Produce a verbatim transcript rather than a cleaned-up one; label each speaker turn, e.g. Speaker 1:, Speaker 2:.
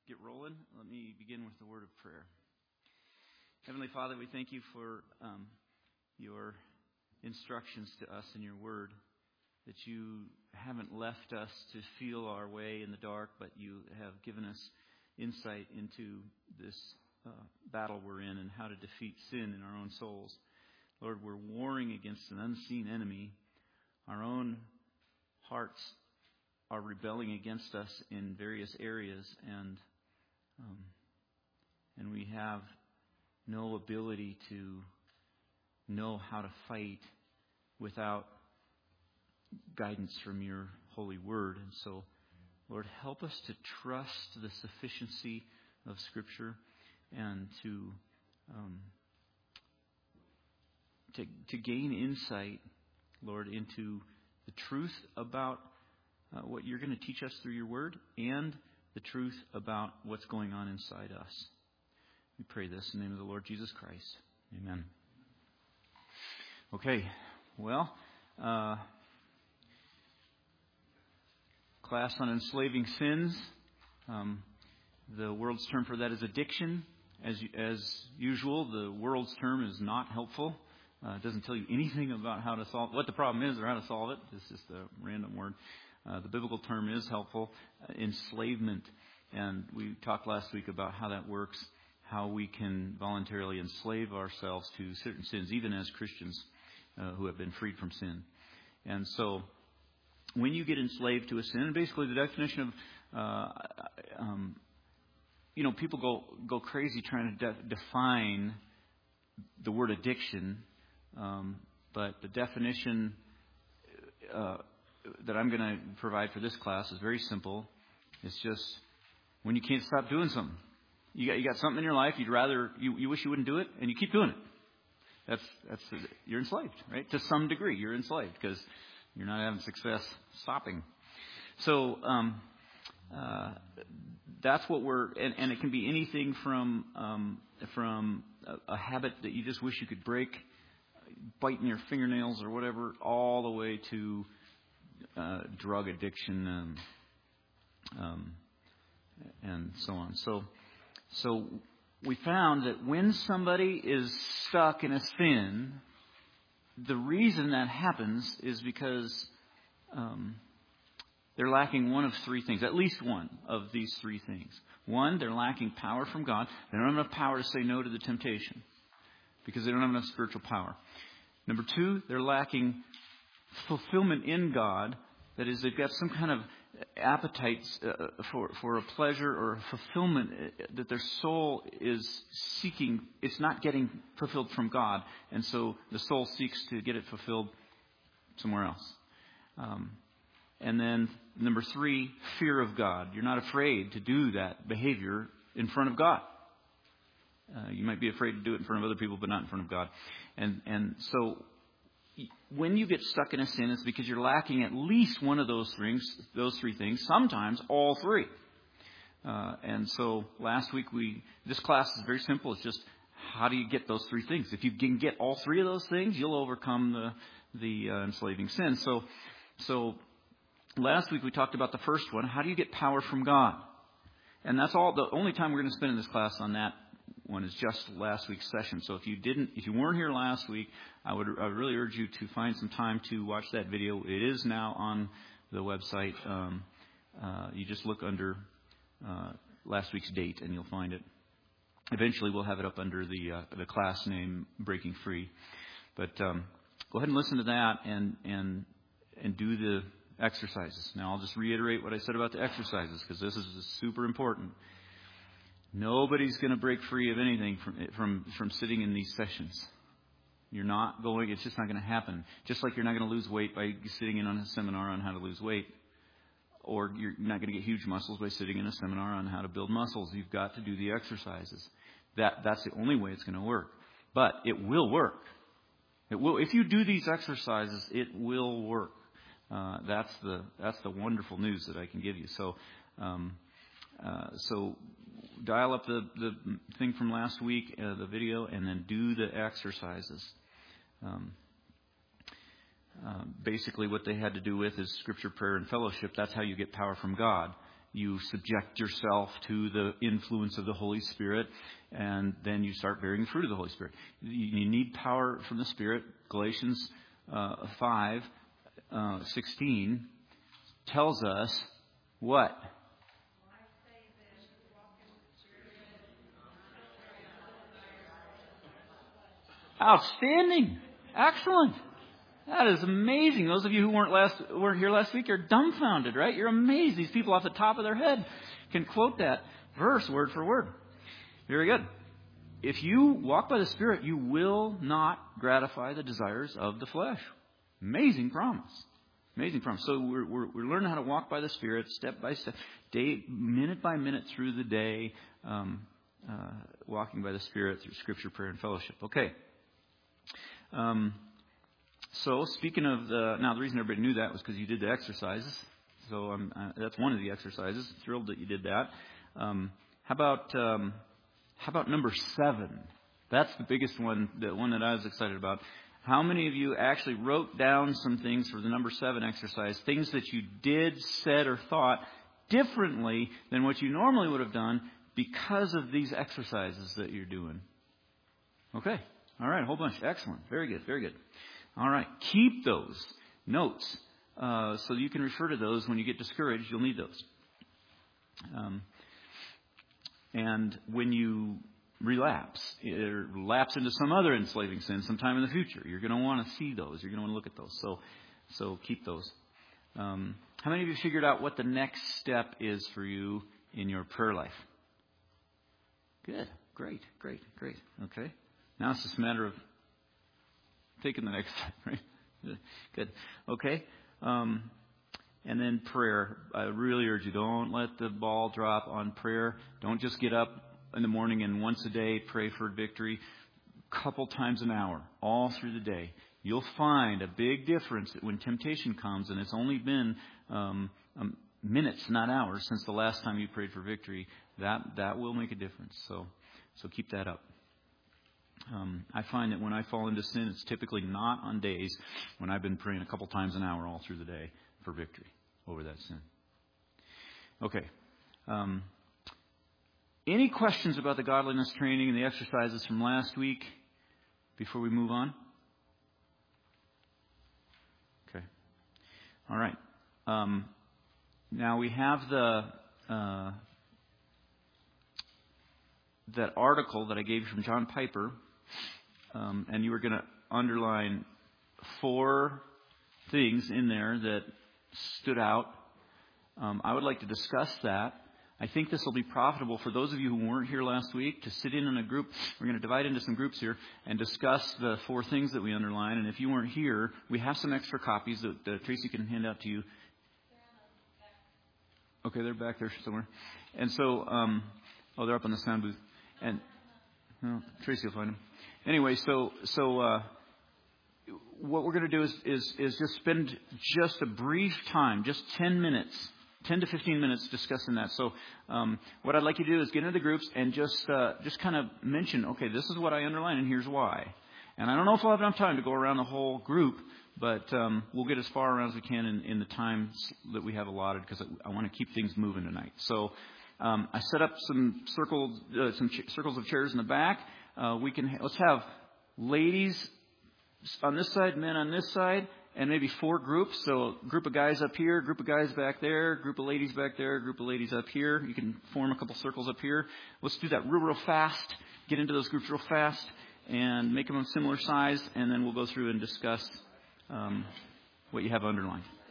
Speaker 1: get rolling, let me begin with the word of prayer. Heavenly Father, we thank you for um, your instructions to us in your word, that you haven't left us to feel our way in the dark, but you have given us insight into this uh, battle we're in and how to defeat sin in our own souls. Lord, we're warring against an unseen enemy. Our own hearts are rebelling against us in various areas, and um, and we have no ability to know how to fight without guidance from your holy word. And so, Lord, help us to trust the sufficiency of Scripture and to um, to, to gain insight, Lord, into the truth about uh, what you're going to teach us through your word and the truth about what's going on inside us. We pray this in the name of the Lord Jesus Christ. Amen. Okay, well, uh, class on enslaving sins. Um, the world's term for that is addiction. As as usual, the world's term is not helpful. Uh, it doesn't tell you anything about how to solve what the problem is or how to solve it. It's just a random word. Uh, the biblical term is helpful. Uh, enslavement. And we talked last week about how that works, how we can voluntarily enslave ourselves to certain sins, even as Christians uh, who have been freed from sin. And so when you get enslaved to a sin, and basically the definition of, uh, um, you know, people go, go crazy trying to de- define the word addiction. Um, but the definition uh, that I'm going to provide for this class is very simple. It's just when you can't stop doing something. You got you got something in your life you'd rather you, you wish you wouldn't do it, and you keep doing it. That's that's you're enslaved, right? To some degree, you're enslaved because you're not having success stopping. So um, uh, that's what we're, and, and it can be anything from um, from a, a habit that you just wish you could break, biting your fingernails or whatever, all the way to uh, drug addiction and um, and so on. So so we found that when somebody is stuck in a sin, the reason that happens is because um, they're lacking one of three things, at least one of these three things. One, they're lacking power from God. They don't have enough power to say no to the temptation because they don't have enough spiritual power. Number two, they're lacking fulfillment in God. That is, they've got some kind of appetite uh, for, for a pleasure or a fulfillment that their soul is seeking. It's not getting fulfilled from God. And so the soul seeks to get it fulfilled somewhere else. Um, and then number three, fear of God. You're not afraid to do that behavior in front of God. Uh, you might be afraid to do it in front of other people, but not in front of God. And and so when you get stuck in a sin, it's because you're lacking at least one of those things, those three things, sometimes all three. Uh, and so last week, we this class is very simple. It's just how do you get those three things? If you can get all three of those things, you'll overcome the, the uh, enslaving sin. So, so last week we talked about the first one. How do you get power from God? And that's all. The only time we're going to spend in this class on that one is just last week's session. So if you didn't, if you weren't here last week, I would, I would really urge you to find some time to watch that video. It is now on the website. Um, uh, you just look under uh, last week's date and you'll find it. Eventually, we'll have it up under the uh, the class name Breaking Free. But um, go ahead and listen to that and and and do the exercises. Now, I'll just reiterate what I said about the exercises because this is super important. Nobody's going to break free of anything from from from sitting in these sessions. You're not going. It's just not going to happen. Just like you're not going to lose weight by sitting in on a seminar on how to lose weight, or you're not going to get huge muscles by sitting in a seminar on how to build muscles. You've got to do the exercises. That that's the only way it's going to work. But it will work. It will. If you do these exercises, it will work. Uh, that's the that's the wonderful news that I can give you. So. Um, Uh, so dial up the, the thing from last week, uh, the video, and then do the exercises. Um, uh, basically what they had to do with is scripture, prayer, and fellowship. That's how you get power from God. you subject yourself to the influence of the Holy Spirit, and then you start bearing the fruit of the Holy Spirit. You, you need power from the Spirit. Galatians uh, five uh, sixteen tells us what? Outstanding. Excellent. That is amazing. Those of you who weren't last weren't here last week are dumbfounded, right? You're amazed. These people off the top of their head can quote that verse word for word. Very good. If you walk by the Spirit, you will not gratify the desires of the flesh. Amazing promise. Amazing promise. So we're, we're, we're learning how to walk by the Spirit step by step, day, minute by minute through the day, um, uh, walking by the Spirit through Scripture, prayer, and fellowship. Okay. Um, so speaking of the, now the reason everybody knew that was because you did the exercises. So um, uh, that's one of the exercises. Thrilled that you did that. Um, how about um, how about number seven? That's the biggest one, the one that I was excited about. How many of you actually wrote down some things for the number seven exercise, things that you did, said, or thought differently than what you normally would have done because of these exercises that you're doing? Okay. All right, a whole bunch. Excellent. Very good, very good. All right, keep those notes uh, so you can refer to those when you get discouraged. You'll need those. Um, and when you relapse, or lapse into some other enslaving sin sometime in the future, you're going to want to see those. You're going to want to look at those. So, so keep those. Um, how many of you figured out what the next step is for you in your prayer life? Good. Great. Great. Great. Okay. Now it's just a matter of taking the next step, right? Good. Okay. Um, and then prayer. I really urge you, don't let the ball drop on prayer. Don't just get up in the morning and once a day pray for victory. Couple times an hour, all through the day. You'll find a big difference when temptation comes, and it's only been um, um, minutes, not hours, since the last time you prayed for victory. That that will make a difference. So, so keep that up. Um, I find that when I fall into sin, it's typically not on days when I've been praying a couple times an hour all through the day for victory over that sin. Okay. Um, any questions about the godliness training and the exercises from last week before we move on? Okay. All right. Um, now we have the uh, that article that I gave you from John Piper. Um, and you were going to underline four things in there that stood out. Um, I would like to discuss that. I think this will be profitable for those of you who weren't here last week to sit in in a group. We're going to divide into some groups here and discuss the four things that we underline. And if you weren't here, we have some extra copies that uh, Tracy can hand out to you. Okay, they're back there somewhere. And so, um, oh, they're up on the sound booth. And well, Tracy will find them. Anyway, so so uh, what we're going to do is, is is just spend just a brief time, just ten minutes, ten to fifteen minutes discussing that. So um, what I'd like you to do is get into the groups and just uh, just kind of mention, okay, this is what I underline and here's why. And I don't know if we'll have enough time to go around the whole group, but um, we'll get as far around as we can in, in the time that we have allotted because I, I want to keep things moving tonight. So um, I set up some circles, uh, some ch- circles of chairs in the back. Uh, we can let's have ladies on this side, men on this side, and maybe four groups. So a group of guys up here, group of guys back there, group of ladies back there, group of ladies up here. You can form a couple circles up here. Let's do that real, real fast. Get into those groups real fast and make them a similar size, and then we'll go through and discuss um, what you have underlined.